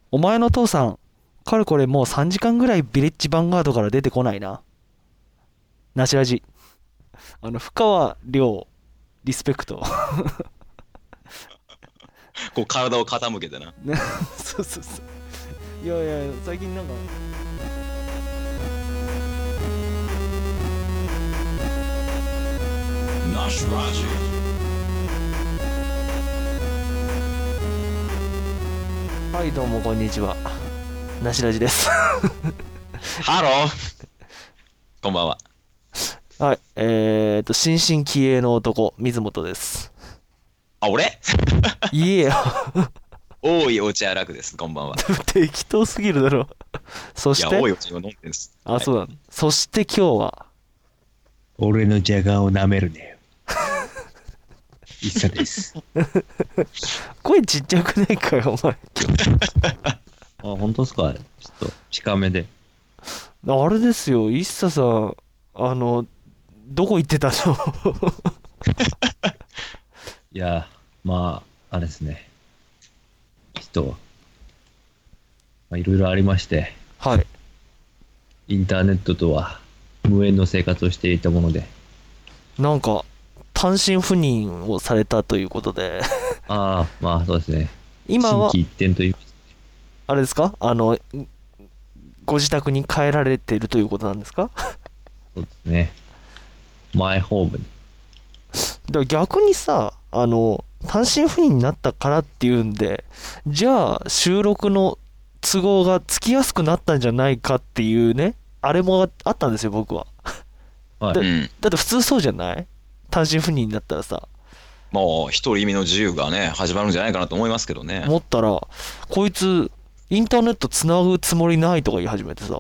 お前の父さん、かれこれもう3時間ぐらいビレッジヴァンガードから出てこないな。なしラジ。深川亮、リスペクト。 こう体を傾けてな。 ね、そうそうそう。いやいや、最近なんか、 Nash Raji. はい、どうもこんにちは。なしラジです。 ハロー。こんばんは。 はい、新進気鋭の男、水本です。 あ、俺いえよ。 多いお茶楽です。こんばんは。 適当すぎるだろ。そいや、 して、 多いお茶今飲んでるんです。 あ、そうだ。そして今日は、 俺の邪眼を舐めるねよ。一茶です。 声ちっちゃくないかよ、お前。 あ、本当ですか？ちょっと近めで。 あれですよ、一茶さん、どこ行ってたの？ いや、まあ、あれですね。ちょっと、まあ、いろいろありまして、 はい。 インターネットとは無縁の生活をしていたもので、 なんか、単身赴任をされたということで、 ああ、まあそうですね。 今は、 心機一転という、 あれですか？ご自宅に帰られているということなんですか？ そうですね。マイホームに。 だから逆にさ、単身赴任になったからっていうんで、じゃあ収録の都合がつきやすくなったんじゃないかっていうね、あれもあったんですよ、僕は。 はい。 だうん。 だって普通そうじゃない？単身赴任になったらさ、 もう、一人身の自由がね、始まるんじゃないかなと思いますけどね。 思ったら、こいつ、インターネットつなぐつもりないとか言い始めてさ、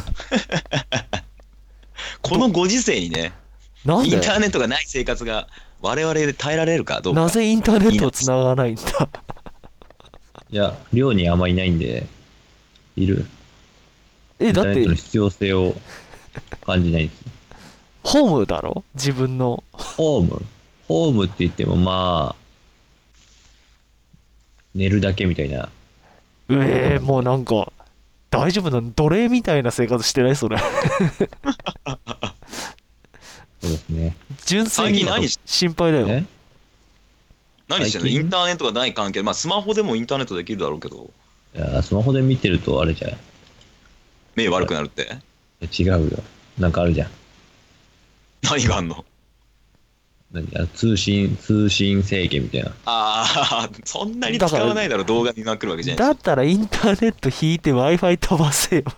このご時世にね、 なんでインターネットがない生活が我々で耐えられるかどうか。 なぜインターネットをつながないんだ？ いや、寮にあんまいないんで、いる。インタだって、 ーネットの必要性を感じないです。 ホームだろ？自分の。 ホームって言ってもまあ、寝るだけみたいな。 もうなんか、大丈夫なの？奴隷みたいな生活してないそれ。 そうですね。 純粋に最近何し心配だよ。 え何してんの？ 最近インターネットがない関係。まあ、スマホでもインターネットできるだろうけど、 いや、スマホで見てるとあれじゃん。い目悪くなるって。 や違うよ。なんかあるじゃん。 何があんの？ 通信制限みたいな。 ああ、そんなに使わないだろ、動画になってるわけじゃないし。 だったらインターネット引いて Wi-Fi 飛ばせよ。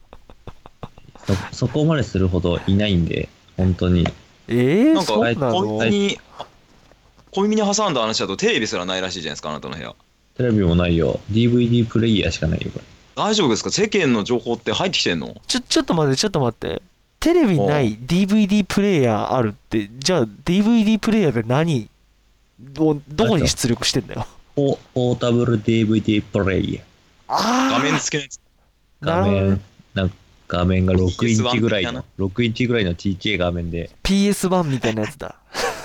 そこまでするほどいないんで、本当に。 なんか、 そうなの？ 小耳に挟んだ話だとテレビすらないらしいじゃないですか、あなたの部屋。 テレビもないよ。DVD プレイヤーしかないよ、これ。 大丈夫ですか？世間の情報って入ってきてんの？ ちょっと待って、ちょっと待って。テレビない DVD プレイヤーあるって、じゃあ DVD プレイヤーでどこに出力してんだよ。 ポータブル DVD プレイヤー。 画面あ付けのやつ。 画なるほどね。 面、画面が6インチぐらい PS1 の、6インチぐらいのちっちゃい画面で、 PS1 みたいなやつだ。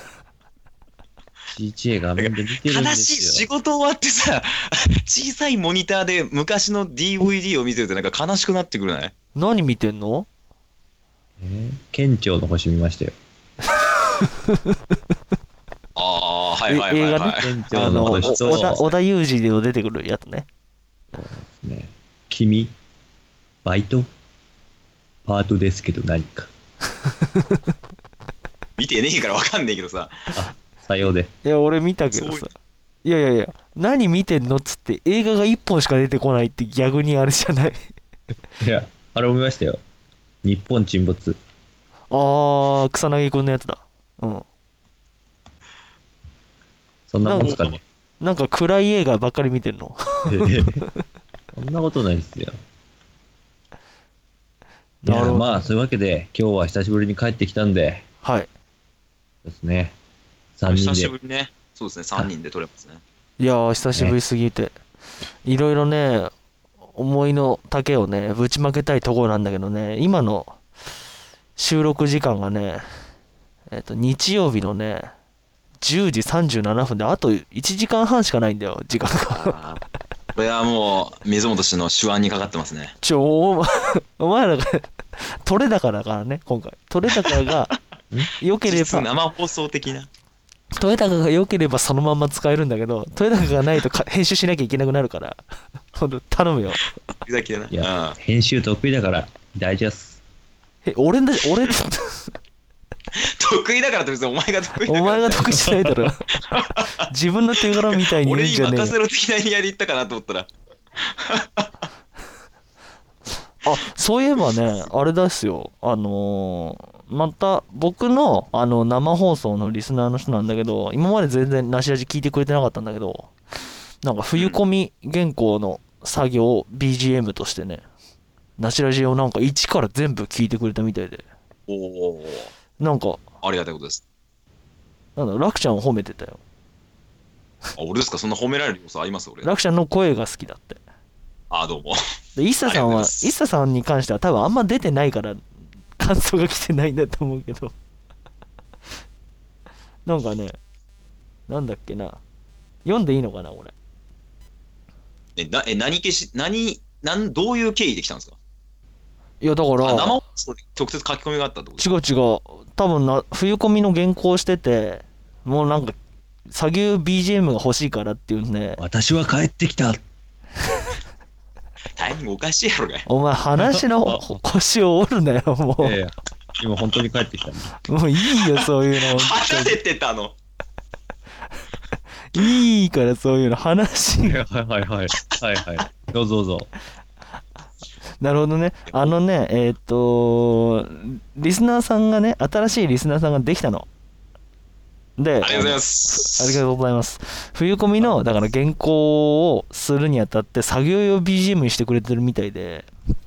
ちっちゃい画面で見てるんで悲しい。仕すよ。 事終わってさ、小さいモニターで昔の DVD を見てるとなんか悲しくなってくるね。 何見てんの？ 県庁の星見ましたよ。 ああ、はいはいはい映画ねはい。 県庁の星と、 織田裕二で出てくるやつね。 ね、君、バイトパートですけど何か。 見てねえからわかんねえけどさ。 さようで。 いや、俺見たけどそうさ。いやいやいや、何見てんのっつって映画が一本しか出てこないって逆にあれじゃない？ いや、あれも見ましたよ。日本沈没。 草薙くんのやつだ。うん。 そんなもんですかね。 なんか暗い映画ばっかり見てんの？ そんなことないですよ。いや、 なるほど。 まあ、そういうわけで、今日は久しぶりに帰ってきたんで、 はい。 ですね。3人久しで。 ぶりね。そうですね、3人で撮れますね。 いやー、久しぶりすぎて。いろいろね、思いの丈をね、ぶちまけたいところなんだけどね、今の収録時間がね、日曜日のね、10時37分で、あと1時間半しかないんだよ、時間が。 あーこれはもう、水本氏の手腕にかかってますね。 お前らが、取れ高だからね、今回。取れ高が、良ければ、 生放送的な。 取れ高が良ければそのまんま使えるんだけど、取れ高がないと編集しなきゃいけなくなるから、ほんと頼むよ。 ふざけだな。 いや、編集得意だから大丈夫っす。 俺得意だからって別にお前が得意だから。 お前が得意じゃないだろ。自分の手柄みたいに言うんじゃねえよ。 俺に任せろ的なやり言ったかなと思ったら。 あ、そういえばね、あれですよ。また僕の生放送のリスナーの人なんだけど、今まで全然なしラジ聞いてくれてなかったんだけど、なんか冬込み原稿の作業を BGM としてね、なしラジをなんか一から全部聞いてくれたみたいで、 おお。 なんか、 ありがたいことです。 なんだ、ラクちゃんを褒めてたよ。 あ、俺ですか？そんな褒められる要素あります俺。 ラクちゃんの声が好きだって。 あ、どうも。 で、イッサさんは、イありがとうございますッサさんに関しては多分あんま出てないから、感想が来てないんだと思うけど。なんかね、なんだっけな。読んでいいのかな、俺。 何消し、どういう経緯できたんですか？ いや、だから、 生放送で直接書き込みがあったってこと？ 違う違う。多分な、冬込みの原稿してて、もうなんか、作業 BGM が欲しいからっていうんで、 私は帰ってきた。 タイミングおかしいやろがい。 お前話の腰を折るなよ、もう。 いやいや、今本当に帰ってきたんで。 もういいよ、そういうの。 離れてたの。 いいからそういうの話が。 はいはいはい。はいはい。どうぞどうぞ。 なるほどね。リスナーさんがね、新しいリスナーさんができたの。で、 ありがとうございます。 ありがとうございます。冬込みの、だから原稿をするにあたって作業用 BGM にしてくれてるみたいで、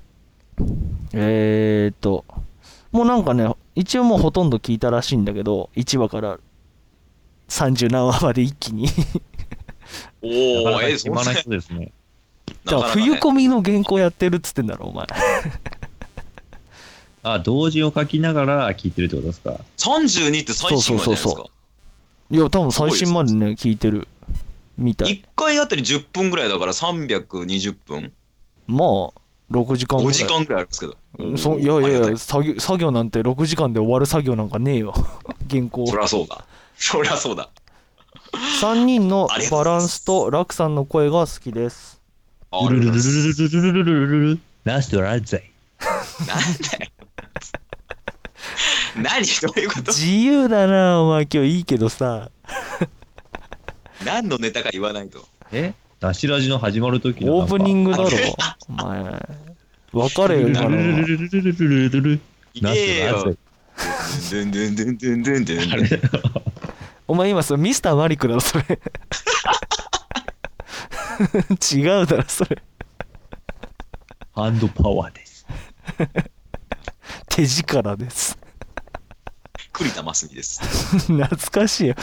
もうなんかね、一応もうほとんど聞いたらしいんだけど、1話から30何話まで一気に。 おお、 なかなかそんな暇な人ですね。 だから冬込みの原稿やってるっつってんだろ、お前。 あ、同時を書きながら聞いてるってことですか？ 32って最新話じゃないですか。 いや、多分最新までね、聞いてるみたい。 1回あたり10分ぐらいだから320分。 まあ、6時間ぐらい。 5時間ぐらいあるんですけど。 いやいやいや、作業なんて6時間で終わる作業なんかねえよ。原稿。 そりゃそうだ。そりゃそうだ。 3人のバランスとラクさんの声が好きです。 ありがとうございます。 ラストラッゼなんだよ。何どういうこと？ 自由だな、お前今日いいけどさ。 何のネタか言わないと。 ナシラジの始まる時のオープニングだろ。お前。分かれよ、今のは。 いねえよ。ドゥンドゥンドゥンドゥンドゥンドゥンドゥン。 お前今それミスターマリックだろ、それ。違うだろ、それ。 ハンドパワーです。 手力です。 栗田真澄です。 懐かしいよ。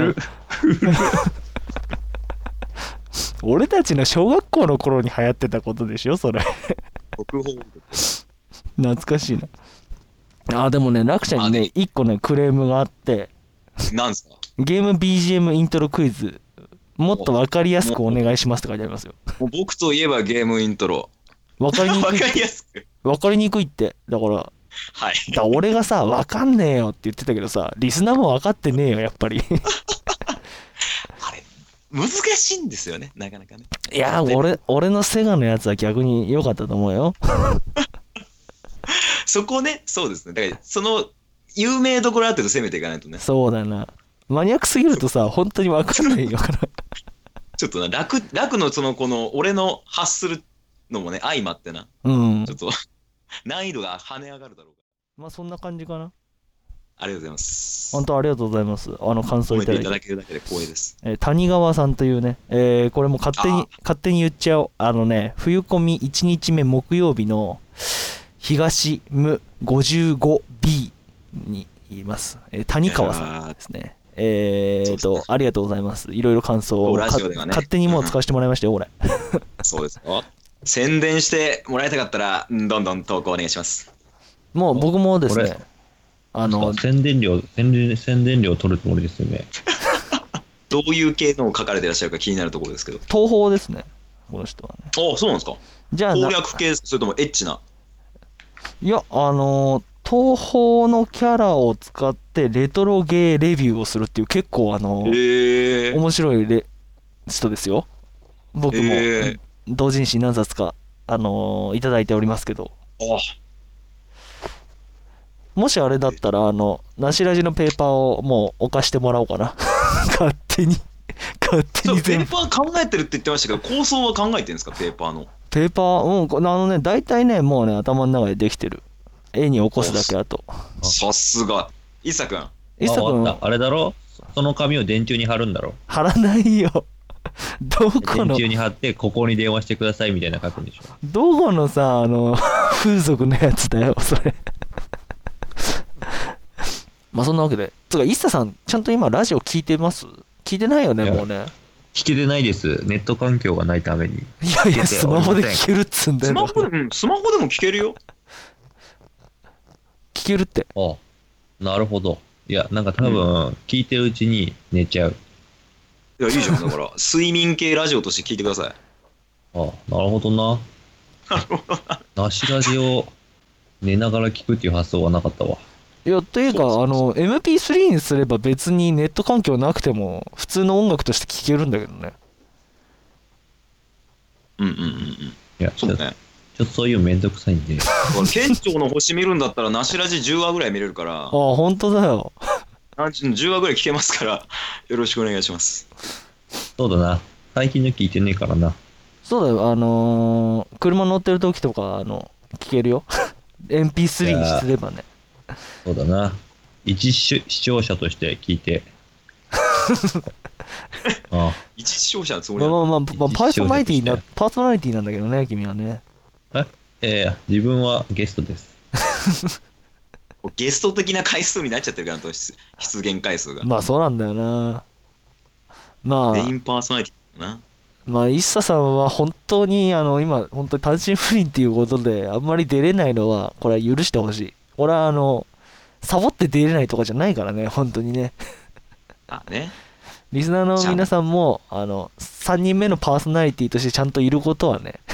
俺たちの小学校の頃に流行ってたことでしょ、それ。 国宝。 懐かしいな。でもね、ラクちゃんにね、一個ね、クレームがあって、 なんすか？ ゲーム BGM イントロクイズ、もっと分かりやすくお願いしますって書いてありますよ。 もう僕といえばゲームイントロ。 分かりにくい。 分かりやすく。 分かりにくいって。だからはい。 俺がさ、分かんねえよって言ってたけどさ、リスナーも分かってねえよ、やっぱり。 あれ、難しいんですよね、なかなかね。 いやー、俺のセガのやつは逆に良かったと思うよ。 そこね、そうですね。だから、その、有名どころある程度攻めていかないとね。 そうだな。マニアックすぎるとさ、本当に分かんないよから。 ちょっとな、楽のこの、俺の発するのもね、相まってな。 うん。 ちょっと、難易度が跳ね上がるだろうか。 まあそんな感じかな。 ありがとうございます。 本当ありがとうございます。感想褒めていいただいて。 ただけるだけで光栄です。 谷川さんというね、これも勝手に言っちゃおう。冬込み1日目木曜日の東無 55B にいます。谷川さんですね。ありがとうございます。いろいろ感想を、 ラジオではね、 勝手にもう使わせてもらいましたよ、俺。 そうですよ。宣伝してもらいたかったら、どんどん投稿お願いします。 もう僕もですね、 宣伝料取るつもりですよね。 どういう系のを書かれてらっしゃるか気になるところですけど。 東宝ですね。 この人はね。 あ、そうなんですか。 じゃあ攻略系、それともエッチな。 いや、東宝のキャラを使ってレトロゲーレビューをするっていう結構面白い人ですよ。僕も同人誌何冊かいただいておりますけど。もしあれだったらなしラジのペーパーをもう置かしてもらおうかな。勝手に全部。ペーパー考えてるって言ってましたけど、構想は考えてるんですか、ペーパーの。 ペーパー、ね、大体ね、もうね、頭の中でできてる。絵に起こすだけあと。 さすが。イッサ君。 あれだろ、その紙を電柱に貼るんだろ。 貼らないよ。どこの。 電柱に貼って、ここに電話してくださいみたいな書くんでしょ。 どこのさ、風俗のやつだよ、それ。まあそんなわけで。つうか、イッサさん、ちゃんと今ラジオ聞いてます？聞いてないよね、もうね。 聞けてないです。ネット環境がないために。 いや、スマホで聞けるっつんだよ。 スマホでも聞けるよ。 聞けるって。 あ、なるほど。いや、なんか多分、聞いてるうちに寝ちゃう。 いや、いいじゃん。だから、睡眠系ラジオとして聞いてください。 あ、なるほどな。なしラジオ寝ながら聞くっていう発想はなかったわ。 いや、というか、MP3 にすれば別にネット環境なくても、普通の音楽として聴けるんだけどね。 いや、 そうね。 ちょっとそういうめんどくさいんで。 県庁の星見るんだったら、なしラジ10話ぐらい見れるから。 本当だよ。 10話ぐらい聞けますから、よろしくお願いします。 そうだな。最近の聞いてねえからな。 そうだよ、車乗ってる時とか、聞けるよ。MP3 にすればね。 そうだな。一視聴者として聞いて。 一視聴者のつもりまあ、パーソナリティなんだけどね、君はね。 自分はゲストです。 ゲスト的な回数になっちゃってるから、出現回数が。 まあ、そうなんだよな。まあ、 メインパーソナリティだな。 まあ、イッサさんは本当に、今、本当に単身赴任っていうことで、あんまり出れないのは、これは許してほしい。俺は、サボって出れないとかじゃないからね、本当にね。 ね。 リスナーの皆さんも、3人目のパーソナリティとしてちゃんといることはね。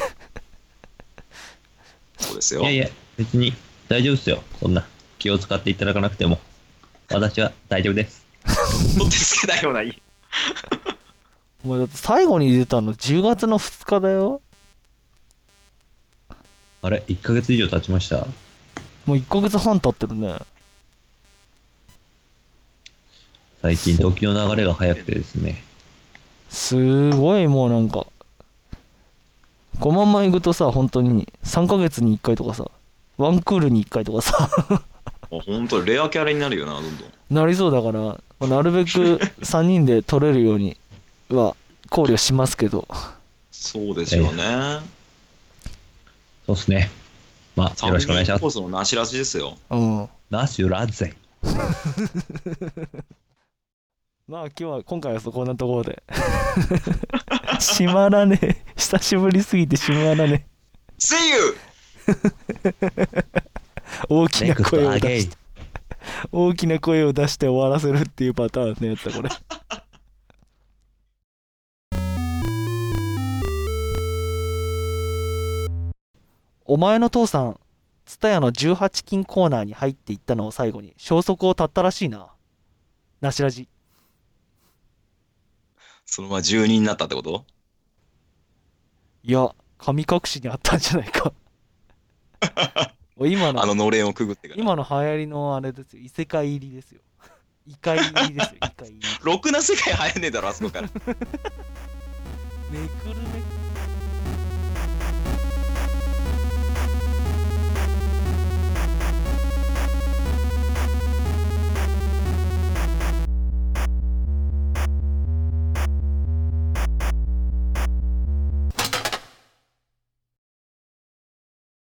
そうですよ。 いや、別に大丈夫ですよ。そんな気を使っていただかなくても。私は大丈夫です。 手つけないような、いい。 お前だって最後に出たの10月の2日だよ。 あれ ?1 ヶ月以上経ちました。 もう1ヶ月半経ってるね。 最近時の流れが早くてですね。 すごいもうなんか、このまんま行くとさ、本当に3ヶ月に1回とかさ、ワンクールに1回とかさ。 本当レアキャラになるよな、どんどん。 なりそうだから、なるべく3人で撮れるようには考慮しますけど。 そうですよね。 そうっすね。まあ、よろしくお願いします。 コースのなしラジですよ。 なしラジ。 まあ今回はこんなところで。閉まらねえ。久しぶりすぎて閉まらねえ。 See you! 大きな声を出して。大きな声を出して終わらせるっていうパターンのやつだ、これ。お前の父さん、ツタヤの18金コーナーに入っていったのを最後に消息を絶ったらしいな。なしラジ。 そのまま住人になったってこと？ いや、神隠しにあったんじゃないか。今ののれんをくぐってから。 今の流行りのあれですよ。異世界入りですよ。異界入りですよ。異界入り。 ろくな世界入んねえだろ、あそこから。 めくるね